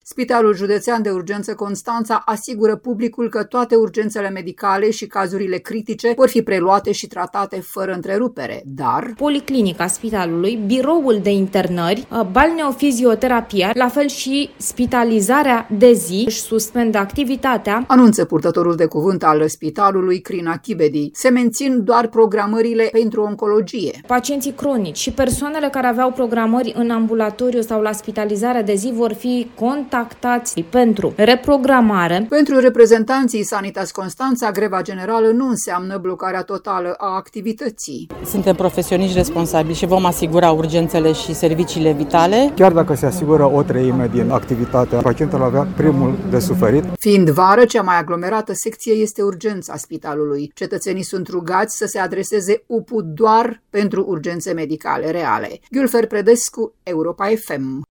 Spitalul Județean de Urgență Constanța asigură publicul că toate urgențele medicale și cazurile critice vor fi preluate și tratate fără întrerupere, dar policlinica spitalului, biroul de internări, balneofizioterapia, la fel și spitalizarea de zi își suspendă activitatea, anunță purtătorul de cuvânt al spitalului, Crina Chibedi. Se mențin doar programările pentru oncologie. Pacienții cronici și persoanele care aveau programări în ambulatoriu sau la spitalizarea de zi vor fi contactați pentru reprogramare. Pentru reprezentanții Sanitas Constanța, greva generală nu înseamnă blocarea totală a activității. Suntem profesioniști responsabili și vom asigura urgențele și serviciile vitale. Chiar dacă se asigură o treime din activitate, pacientul avea primul de suferit. Fiind vară, cea mai aglomerată secție este urgența spitalului. Cetățenii sunt rugați să se adreseze UPU doar pentru urgențe medicale reale. Gülfer Predescu, Europa FM.